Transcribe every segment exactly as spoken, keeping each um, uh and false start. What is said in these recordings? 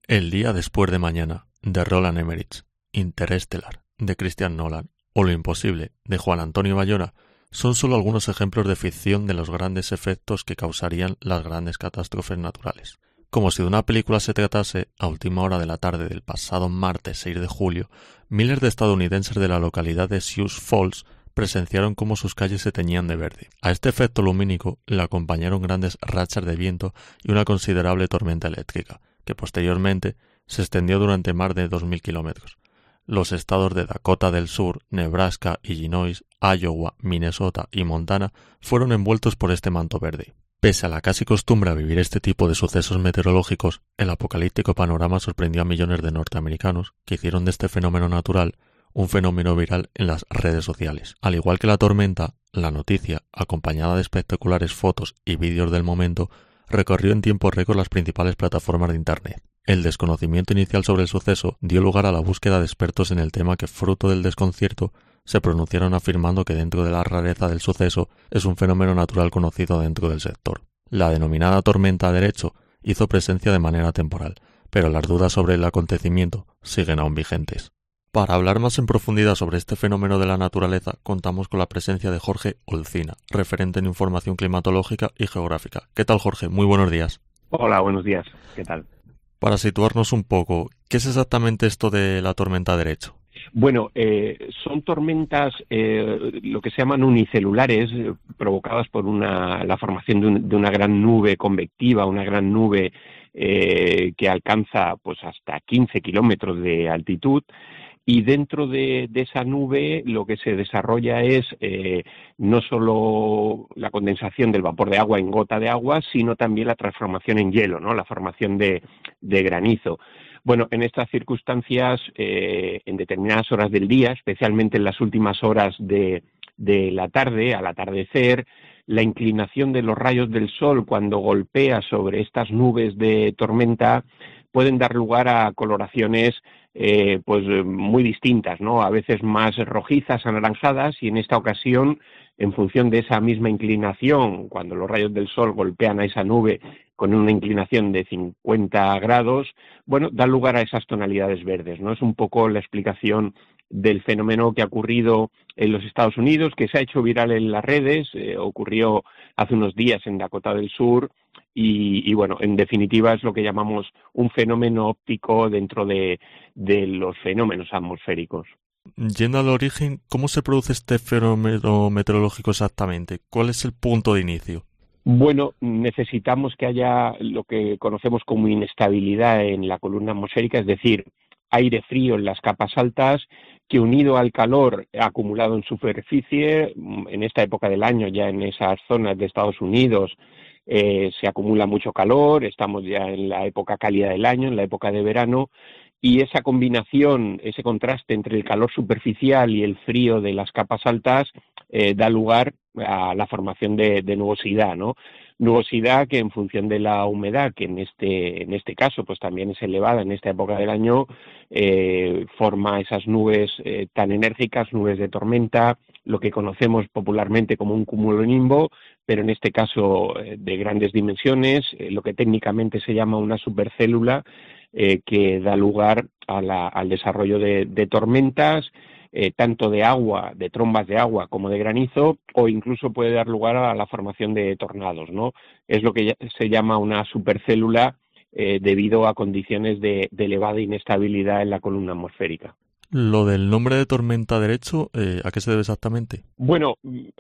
El día después de mañana, de Roland Emmerich, Interestelar, de Christian Nolan, o Lo imposible, de Juan Antonio Bayona, son solo algunos ejemplos de ficción de los grandes efectos que causarían las grandes catástrofes naturales. Como si de una película se tratase, a última hora de la tarde del pasado martes seis de julio, miles de estadounidenses de la localidad de Sioux Falls presenciaron cómo sus calles se teñían de verde. A este efecto lumínico le acompañaron grandes rachas de viento y una considerable tormenta eléctrica, que posteriormente se extendió durante más de dos mil kilómetros. Los estados de Dakota del Sur, Nebraska, Illinois, Iowa, Minnesota y Montana fueron envueltos por este manto verde. Pese a la casi costumbre a vivir este tipo de sucesos meteorológicos, el apocalíptico panorama sorprendió a millones de norteamericanos que hicieron de este fenómeno natural un fenómeno viral en las redes sociales. Al igual que la tormenta, la noticia, acompañada de espectaculares fotos y vídeos del momento, recorrió en tiempo récord las principales plataformas de Internet. El desconocimiento inicial sobre el suceso dio lugar a la búsqueda de expertos en el tema que, fruto del desconcierto, se pronunciaron afirmando que dentro de la rareza del suceso es un fenómeno natural conocido dentro del sector. La denominada tormenta derecho hizo presencia de manera temporal, pero las dudas sobre el acontecimiento siguen aún vigentes. Para hablar más en profundidad sobre este fenómeno de la naturaleza, contamos con la presencia de Jorge Olcina, referente en información climatológica y geográfica. ¿Qué tal, Jorge? Muy buenos días. Hola, buenos días. ¿Qué tal? Para situarnos un poco, ¿qué es exactamente esto de la tormenta derecho? Bueno, eh, son tormentas, eh, lo que se llaman unicelulares, eh, provocadas por una, la formación de, un, de una gran nube convectiva, una gran nube eh, que alcanza pues hasta quince kilómetros de altitud. Y dentro de, de esa nube lo que se desarrolla es eh, no solo la condensación del vapor de agua en gota de agua, sino también la transformación en hielo, ¿no? La formación de, de granizo. Bueno, en estas circunstancias, eh, en determinadas horas del día, especialmente en las últimas horas de, de la tarde, al atardecer, la inclinación de los rayos del sol cuando golpea sobre estas nubes de tormenta pueden dar lugar a coloraciones eh, pues muy distintas, ¿no? A veces más rojizas, anaranjadas, y en esta ocasión, en función de esa misma inclinación, cuando los rayos del sol golpean a esa nube con una inclinación de cincuenta grados, bueno, da lugar a esas tonalidades verdes, ¿no? Es un poco la explicación del fenómeno que ha ocurrido en los Estados Unidos, que se ha hecho viral en las redes, eh, ocurrió hace unos días en Dakota del Sur, y, y bueno, en definitiva es lo que llamamos un fenómeno óptico dentro de, de los fenómenos atmosféricos. Yendo al origen, ¿cómo se produce este fenómeno meteorológico exactamente? ¿Cuál es el punto de inicio? Bueno, necesitamos que haya lo que conocemos como inestabilidad en la columna atmosférica, es decir, aire frío en las capas altas, que unido al calor acumulado en superficie, en esta época del año, ya en esas zonas de Estados Unidos, eh, se acumula mucho calor, estamos ya en la época cálida del año, en la época de verano, y esa combinación, ese contraste entre el calor superficial y el frío de las capas altas eh, da lugar a la formación de, de nubosidad, ¿no? Nubosidad que en función de la humedad, que en este, en este caso pues también es elevada en esta época del año, eh, forma esas nubes eh, tan enérgicas, nubes de tormenta, lo que conocemos popularmente como un cumulonimbo, pero en este caso eh, de grandes dimensiones, eh, lo que técnicamente se llama una supercélula, eh, que da lugar a la, al desarrollo de, de tormentas, Eh, tanto de agua, de trombas de agua como de granizo, o incluso puede dar lugar a la formación de tornados, ¿no? Es lo que se llama una supercélula eh, debido a condiciones de, de elevada inestabilidad en la columna atmosférica. Lo del nombre de tormenta derecho, eh, ¿a qué se debe exactamente? Bueno,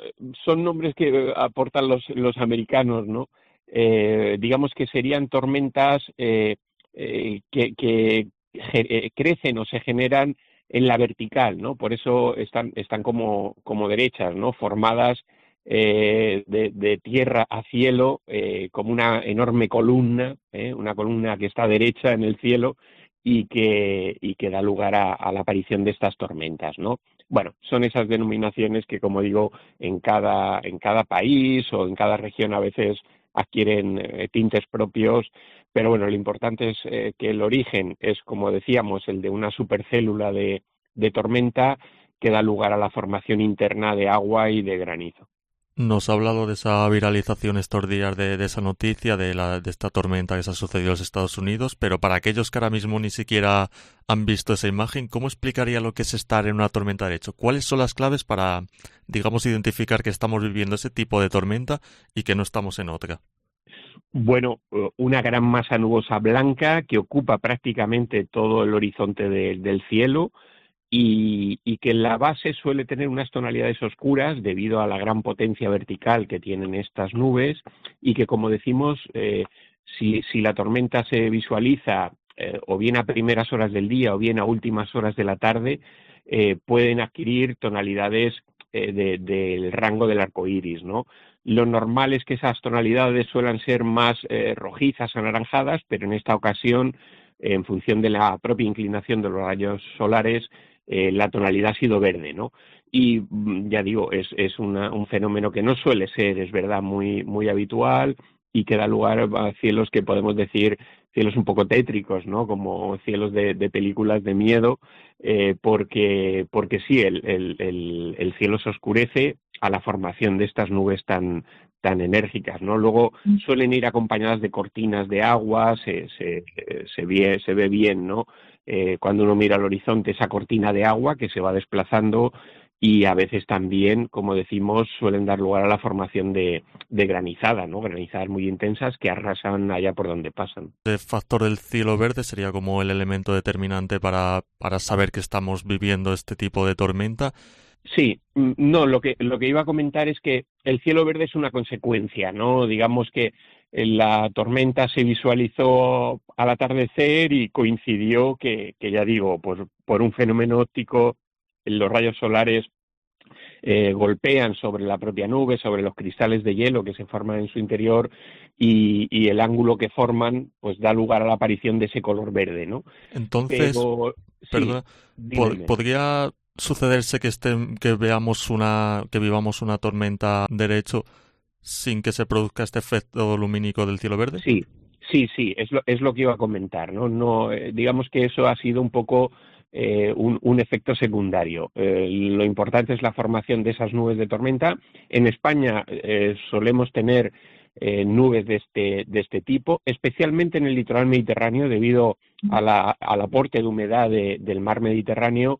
son nombres que aportan los, los americanos, ¿no? Eh, digamos que serían tormentas eh, eh, que, que eh, crecen o se generan en la vertical, ¿no? Por eso están, están como, como derechas, ¿no? Formadas eh, de, de tierra a cielo, eh, como una enorme columna, ¿eh? Una columna que está derecha en el cielo y que, y que da lugar a, a la aparición de estas tormentas, ¿no? Bueno, son esas denominaciones que, como digo, en cada, en cada país o en cada región a veces adquieren eh, tintes propios, pero bueno, lo importante es eh, que el origen es, como decíamos, el de una supercélula de, de tormenta que da lugar a la formación interna de agua y de granizo. Nos ha hablado de esa viralización estos días de, de esa noticia, de, la, de esta tormenta que se ha sucedido en los Estados Unidos, pero para aquellos que ahora mismo ni siquiera han visto esa imagen, ¿cómo explicaría lo que es estar en una tormenta de derecho? ¿Cuáles son las claves para, digamos, identificar que estamos viviendo ese tipo de tormenta y que no estamos en otra? Bueno, una gran masa nubosa blanca que ocupa prácticamente todo el horizonte de, del cielo y, y que en la base suele tener unas tonalidades oscuras debido a la gran potencia vertical que tienen estas nubes y que, como decimos, eh, si, si la tormenta se visualiza eh, o bien a primeras horas del día o bien a últimas horas de la tarde, eh, pueden adquirir tonalidades eh, de, del rango del arco iris, ¿no? Lo normal es que esas tonalidades suelan ser más eh, rojizas, anaranjadas, pero en esta ocasión, eh, en función de la propia inclinación de los rayos solares, eh, la tonalidad ha sido verde, ¿no? Y ya digo, es, es una, un fenómeno que no suele ser, es verdad, muy, muy habitual y que da lugar a cielos que podemos decir cielos un poco tétricos, ¿no? Como cielos de, de películas de miedo, eh, porque, porque sí, el, el, el, el cielo se oscurece a la formación de estas nubes tan, tan enérgicas, ¿no? Luego suelen ir acompañadas de cortinas de agua, se, se, se, ve, se ve bien, ¿no? Eh, cuando uno mira al horizonte, esa cortina de agua que se va desplazando y a veces también, como decimos, suelen dar lugar a la formación de, de granizada, ¿no? Granizadas muy intensas que arrasan allá por donde pasan. El factor del cielo verde sería como el elemento determinante para, para saber que estamos viviendo este tipo de tormenta. Sí, no, lo que, lo que iba a comentar es que el cielo verde es una consecuencia, ¿no? Digamos que la tormenta se visualizó al atardecer y coincidió que, que ya digo, pues por un fenómeno óptico, los rayos solares eh, golpean sobre la propia nube, sobre los cristales de hielo que se forman en su interior y, y el ángulo que forman pues da lugar a la aparición de ese color verde, ¿no? Entonces, Pero sí, perdona, dime, pod- dime. ¿podría sucederse que estén, que veamos una, que vivamos una tormenta derecho sin que se produzca este efecto lumínico del cielo verde? Sí, sí, sí, es lo, es lo que iba a comentar, ¿no? No, eh, digamos que eso ha sido un poco eh, un, un efecto secundario. Eh, lo importante es la formación de esas nubes de tormenta. En España eh, solemos tener eh, nubes de este, de este tipo, especialmente en el litoral mediterráneo, debido a la, al aporte de humedad de, del mar Mediterráneo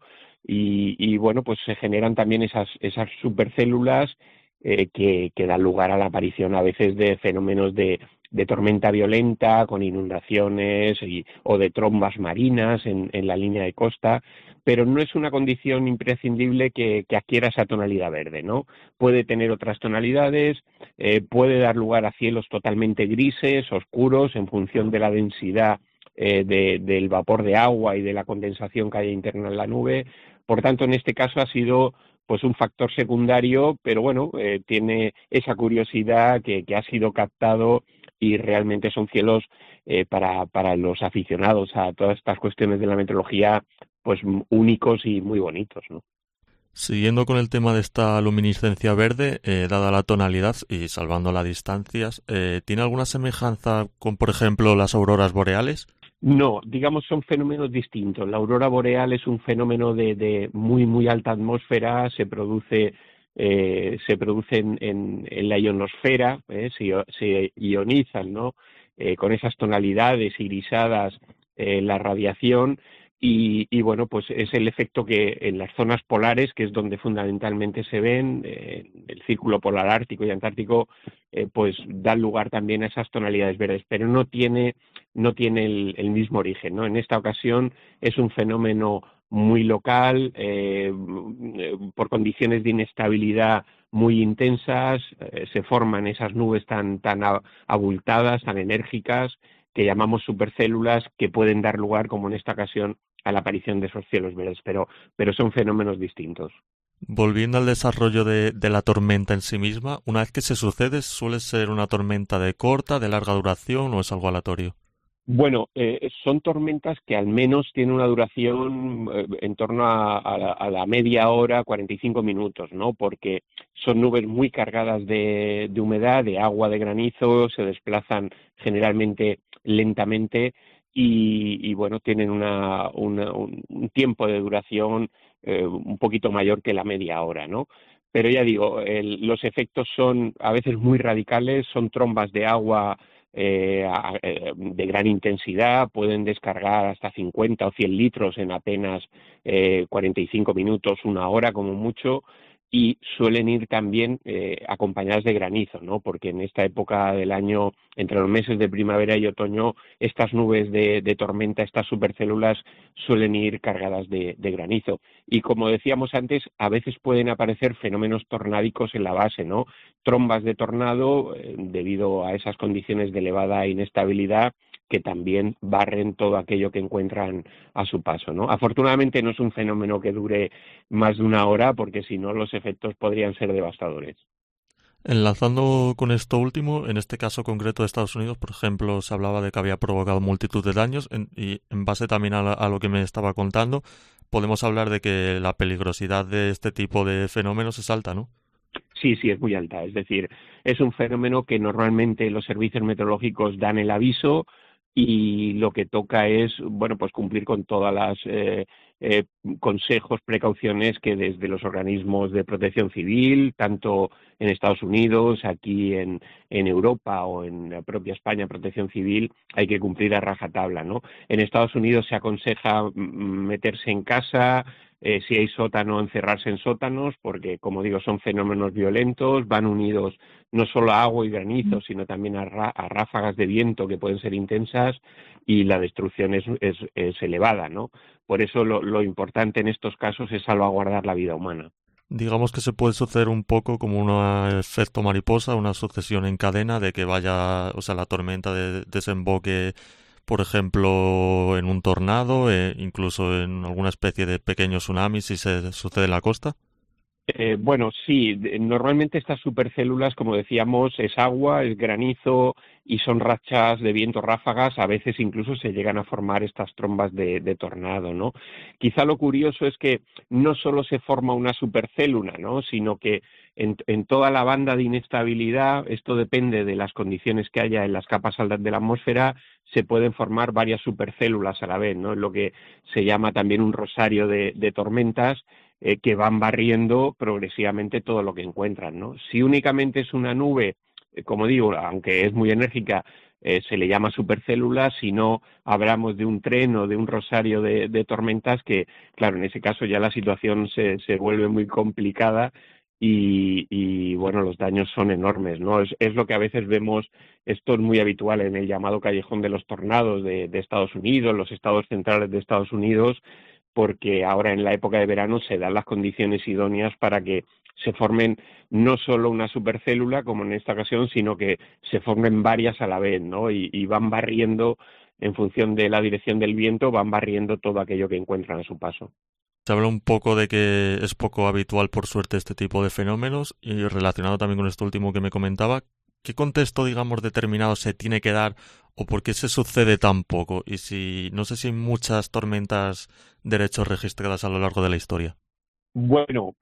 y, y, bueno, pues se generan también esas, esas supercélulas eh, que, que dan lugar a la aparición a veces de fenómenos de de tormenta violenta, con inundaciones y, o de trombas marinas en, en la línea de costa, pero no es una condición imprescindible que, que adquiera esa tonalidad verde, ¿no? Puede tener otras tonalidades, eh, puede dar lugar a cielos totalmente grises, oscuros, en función de la densidad eh, de, del vapor de agua y de la condensación que haya interna en la nube. Por tanto, en este caso ha sido pues un factor secundario, pero bueno, eh, tiene esa curiosidad que, que ha sido captado y realmente son cielos eh, para, para los aficionados a todas estas cuestiones de la meteorología pues únicos y muy bonitos, ¿no? Siguiendo con el tema de esta luminiscencia verde, eh, dada la tonalidad y salvando las distancias, eh, ¿tiene alguna semejanza con, por ejemplo, las auroras boreales? No, digamos son fenómenos distintos. La aurora boreal es un fenómeno de, de muy muy alta atmósfera, se produce eh, se produce en, en, en la ionosfera, eh, se, se ionizan, ¿no? Eh, con esas tonalidades irisadas, eh, la radiación y, y bueno, pues es el efecto que en las zonas polares, que es donde fundamentalmente se ven, eh, el círculo polar ártico y antártico, eh, pues dan lugar también a esas tonalidades verdes, pero no tiene no tiene el, el mismo origen, ¿no? En esta ocasión es un fenómeno muy local, eh, por condiciones de inestabilidad muy intensas, eh, se forman esas nubes tan, tan abultadas, tan enérgicas, que llamamos supercélulas, que pueden dar lugar, como en esta ocasión, a la aparición de esos cielos verdes, pero, pero son fenómenos distintos. Volviendo al desarrollo de, de la tormenta en sí misma, una vez que se sucede, ¿suele ser una tormenta de corta, de larga duración o es algo aleatorio? Bueno, eh, son tormentas que al menos tienen una duración eh, en torno a, a, la, a, la, media hora, cuarenta y cinco minutos, ¿no? Porque son nubes muy cargadas de, de humedad, de agua, de granizo, se desplazan generalmente lentamente y, y bueno, tienen una, una, un, un tiempo de duración eh, un poquito mayor que la media hora, ¿no? pero ya digo, el, los efectos son a veces muy radicales, son trombas de agua eh, a, eh, de gran intensidad, pueden descargar hasta cincuenta o cien litros en apenas eh, cuarenta y cinco minutos, una hora como mucho, y suelen ir también eh, acompañadas de granizo, ¿no? Porque en esta época del año, entre los meses de primavera y otoño, estas nubes de, de tormenta, estas supercélulas, suelen ir cargadas de, de granizo. Y como decíamos antes, a veces pueden aparecer fenómenos tornádicos en la base, ¿no? Trombas de tornado, eh, debido a esas condiciones de elevada inestabilidad, que también barren todo aquello que encuentran a su paso, ¿no? Afortunadamente no es un fenómeno que dure más de una hora, porque si no los efectos podrían ser devastadores. Enlazando con esto último, en este caso concreto de Estados Unidos, por ejemplo, se hablaba de que había provocado multitud de daños en, y en base también a, la, a lo que me estaba contando, podemos hablar de que la peligrosidad de este tipo de fenómenos es alta, ¿no? Sí, sí, es muy alta. Es decir, es un fenómeno que normalmente los servicios meteorológicos dan el aviso y lo que toca es, bueno, pues cumplir con todas las eh, eh, consejos, precauciones que desde los organismos de protección civil, tanto en Estados Unidos, aquí en, en Europa o en la propia España, protección civil, hay que cumplir a rajatabla, ¿no? En Estados Unidos se aconseja meterse en casa, eh, si hay sótano, encerrarse en sótanos, porque, como digo, son fenómenos violentos, van unidos no solo a agua y granizo, sino también a, a ráfagas de viento que pueden ser intensas y la destrucción es, es, es elevada, ¿no? Por eso lo, lo importante en estos casos es salvaguardar la vida humana. Digamos que se puede suceder un poco como un efecto mariposa, una sucesión en cadena de que vaya, o sea, la tormenta de, desemboque, por ejemplo, en un tornado, eh, incluso en alguna especie de pequeño tsunami si se sucede en la costa. Eh, bueno, sí, normalmente estas supercélulas, como decíamos, es agua, es granizo y son rachas de viento, ráfagas, a veces incluso se llegan a formar estas trombas de, de tornado, ¿no? Quizá lo curioso es que no solo se forma una supercélula, ¿no? Sino que en, en toda la banda de inestabilidad, esto depende de las condiciones que haya en las capas altas de la atmósfera, se pueden formar varias supercélulas a la vez, ¿no? Es lo que se llama también un rosario de, de tormentas, Eh, que van barriendo progresivamente todo lo que encuentran, ¿no? Si únicamente es una nube, eh, como digo, aunque es muy enérgica, eh, se le llama supercélula. Si no, hablamos de un tren o de un rosario de, de tormentas que, claro, en ese caso ya la situación se, se vuelve muy complicada y, y, bueno, los daños son enormes, ¿no? Es, es lo que a veces vemos, esto es muy habitual en el llamado callejón de los tornados de, de Estados Unidos, los estados centrales de Estados Unidos, porque ahora en la época de verano se dan las condiciones idóneas para que se formen no solo una supercélula, como en esta ocasión, sino que se formen varias a la vez, ¿no? Y, y van barriendo, en función de la dirección del viento, van barriendo todo aquello que encuentran a su paso. Se habla un poco de que es poco habitual, por suerte, este tipo de fenómenos y relacionado también con esto último que me comentaba, ¿qué contexto, digamos, determinado se tiene que dar o por qué se sucede tan poco? Y si, no sé si hay muchas tormentas derechos registradas a lo largo de la historia. Bueno,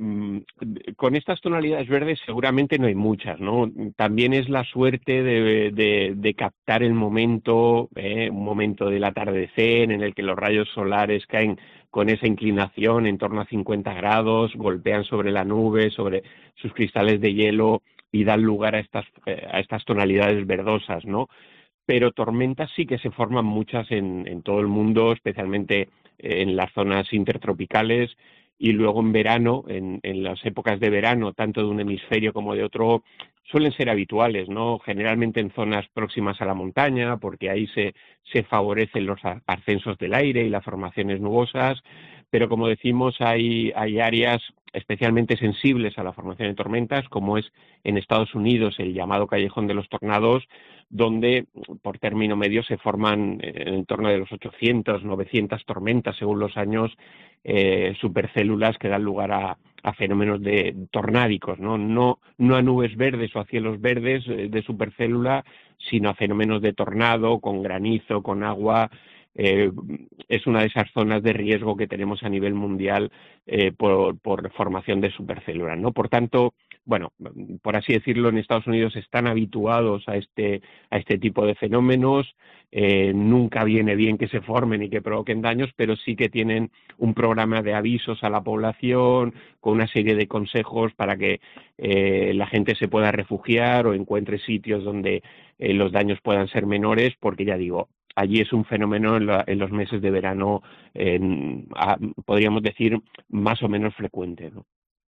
con estas tonalidades verdes seguramente no hay muchas, ¿no? También es la suerte de, de, de captar el momento, ¿eh? Un momento del atardecer en el que los rayos solares caen con esa inclinación en torno a cincuenta grados, golpean sobre la nube, sobre sus cristales de hielo y dan lugar a estas, a estas tonalidades verdosas, ¿no? Pero tormentas sí que se forman muchas en, en todo el mundo, especialmente en las zonas intertropicales. Y luego en verano, en, en las épocas de verano, tanto de un hemisferio como de otro, suelen ser habituales, ¿no? Generalmente en zonas próximas a la montaña, porque ahí se, se favorecen los ascensos del aire y las formaciones nubosas, pero como decimos, hay, hay áreas especialmente sensibles a la formación de tormentas, como es en Estados Unidos el llamado callejón de los tornados, donde por término medio se forman en torno de los ochocientas, novecientas tormentas según los años, eh, supercélulas que dan lugar a, a fenómenos de tornádicos, ¿no? No, no a nubes verdes o a cielos verdes eh, de supercélula, sino a fenómenos de tornado, con granizo, con agua. Eh, es una de esas zonas de riesgo que tenemos a nivel mundial eh, por, por formación de supercélulas, ¿no? Por tanto, bueno, por así decirlo, en Estados Unidos están habituados a este, a este tipo de fenómenos. Eh, nunca viene bien que se formen y que provoquen daños, pero sí que tienen un programa de avisos a la población con una serie de consejos para que eh, la gente se pueda refugiar o encuentre sitios donde eh, los daños puedan ser menores, porque ya digo, allí es un fenómeno en, la, en los meses de verano, eh, a, podríamos decir, más o menos frecuente, ¿no?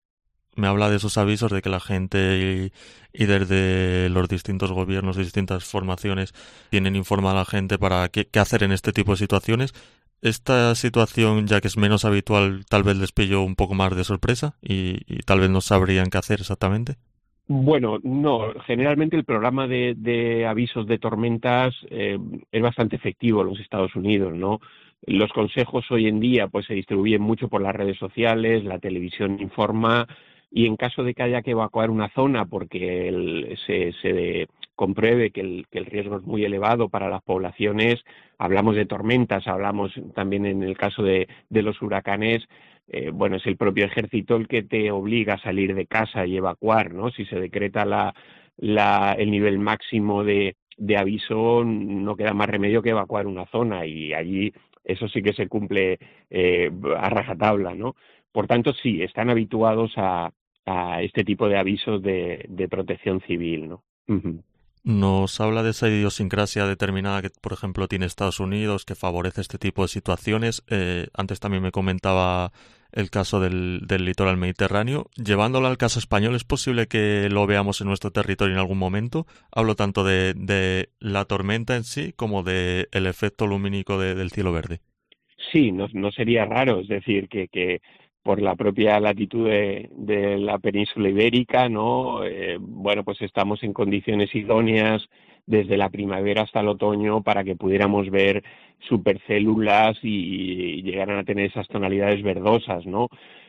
Me habla de esos avisos de que la gente y, y desde los distintos gobiernos, distintas formaciones, tienen informada a la gente para qué, qué hacer en este tipo de situaciones. Esta situación, ya que es menos habitual, tal vez les pilló un poco más de sorpresa y, y tal vez no sabrían qué hacer exactamente. Bueno, no, generalmente el programa de, de avisos de tormentas eh, es bastante efectivo en los Estados Unidos, ¿no? Los consejos hoy en día pues se distribuyen mucho por las redes sociales, la televisión informa, y en caso de que haya que evacuar una zona porque el, se, se compruebe que el, que el riesgo es muy elevado para las poblaciones, hablamos de tormentas, hablamos también en el caso de, de los huracanes. Eh, bueno, es el propio ejército el que te obliga a salir de casa y evacuar, ¿no? Si se decreta la, la, el nivel máximo de, de aviso, no queda más remedio que evacuar una zona, y allí eso sí que se cumple eh, a rajatabla, ¿no? Por tanto, sí, están habituados a, a este tipo de avisos de, de protección civil, ¿no? Uh-huh. Nos habla de esa idiosincrasia determinada que, por ejemplo, tiene Estados Unidos, que favorece este tipo de situaciones. Eh, antes también me comentaba el caso del, del litoral mediterráneo. Llevándolo al caso español, ¿es posible que lo veamos en nuestro territorio en algún momento? Hablo tanto de, de la tormenta en sí como de el efecto lumínico de, del cielo verde. Sí, no, no sería raro, es decir, que, que por la propia latitud de, de la península ibérica, ¿no? Eh, bueno, pues estamos en condiciones idóneas desde la primavera hasta el otoño para que pudiéramos ver supercélulas y, y llegaran a tener esas tonalidades verdosas, ¿no?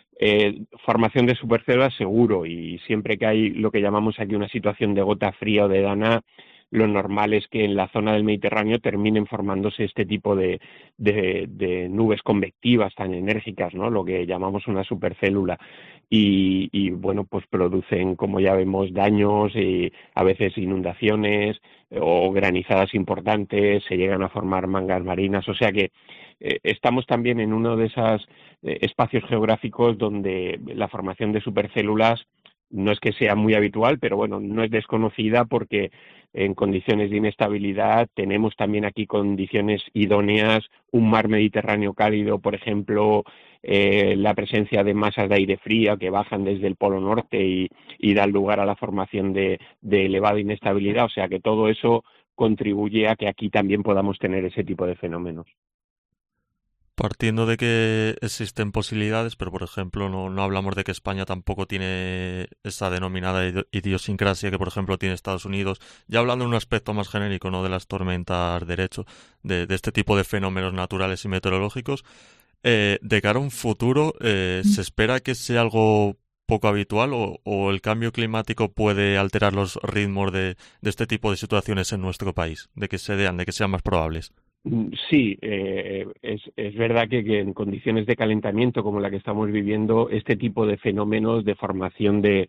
Eh, formación de supercélulas seguro, y siempre que hay lo que llamamos aquí una situación de gota fría o de dana, lo normal es que en la zona del Mediterráneo terminen formándose este tipo de, de, de nubes convectivas tan enérgicas, ¿no? Lo que llamamos una supercélula. Y, y bueno, pues producen, como ya vemos, daños y a veces inundaciones o granizadas importantes, se llegan a formar mangas marinas, o sea que eh, estamos también en uno de esos eh, espacios geográficos donde la formación de supercélulas no es que sea muy habitual, pero bueno, no es desconocida, porque en condiciones de inestabilidad tenemos también aquí condiciones idóneas, un mar Mediterráneo cálido, por ejemplo, eh, la presencia de masas de aire fría que bajan desde el Polo Norte y, y dan lugar a la formación de, de elevada inestabilidad, o sea que todo eso contribuye a que aquí también podamos tener ese tipo de fenómenos. Partiendo de que existen posibilidades, pero por ejemplo no, no hablamos de que España tampoco tiene esa denominada idiosincrasia que por ejemplo tiene Estados Unidos, ya hablando en un aspecto más genérico, no de las tormentas derecho, de, de este tipo de fenómenos naturales y meteorológicos, eh, de cara a un futuro, eh, ¿se espera que sea algo poco habitual o, o el cambio climático puede alterar los ritmos de, de este tipo de situaciones en nuestro país, de que se den, de que sean más probables? Sí, eh, es, es verdad que, que en condiciones de calentamiento como la que estamos viviendo, este tipo de fenómenos de formación de,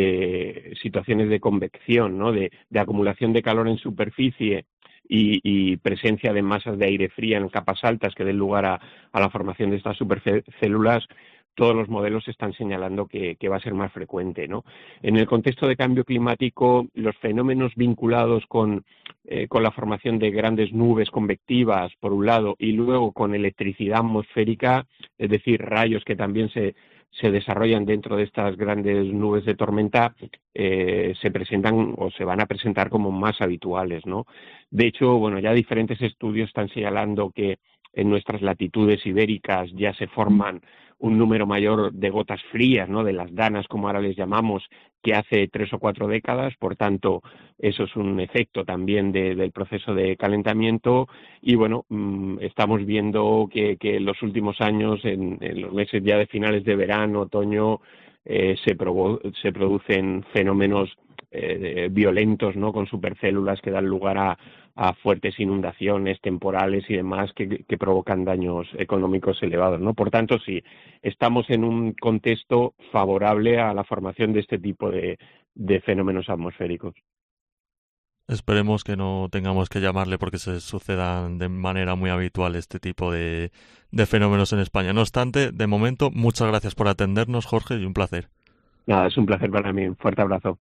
de situaciones de convección, ¿no? de, de acumulación de calor en superficie y, y presencia de masas de aire fría en capas altas que den lugar a, a la formación de estas supercélulas, todos los modelos están señalando que, que va a ser más frecuente, ¿no? En el contexto de cambio climático, los fenómenos vinculados con, eh, con la formación de grandes nubes convectivas, por un lado, y luego con electricidad atmosférica, es decir, rayos que también se, se desarrollan dentro de estas grandes nubes de tormenta, eh, se presentan o se van a presentar como más habituales, ¿no? De hecho, bueno, ya diferentes estudios están señalando que en nuestras latitudes ibéricas ya se forman un número mayor de gotas frías, ¿no? De las danas, como ahora les llamamos, que hace tres o cuatro décadas. Por tanto, eso es un efecto también de, del proceso de calentamiento. Y bueno, mmm, estamos viendo que, que en los últimos años, en, en los meses ya de finales de verano, otoño, eh, se, provo- se producen fenómenos eh, violentos, ¿no? Con supercélulas que dan lugar a, a fuertes inundaciones temporales y demás que, que provocan daños económicos elevados, ¿no? Por tanto, sí, estamos en un contexto favorable a la formación de este tipo de, de fenómenos atmosféricos. Esperemos que no tengamos que llamarle porque se sucedan de manera muy habitual este tipo de, de fenómenos en España. No obstante, de momento, muchas gracias por atendernos, Jorge, y un placer. Nada, es un placer para mí. Un fuerte abrazo.